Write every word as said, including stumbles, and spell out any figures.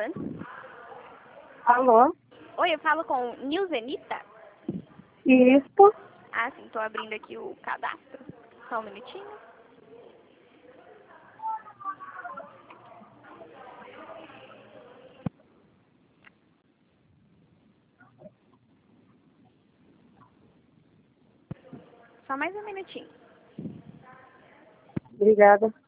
falando? Alô? Oi, eu falo com Nilzenita? Isso. Ah, sim, tô abrindo aqui o cadastro. Só um minutinho. Só mais um minutinho. Obrigada.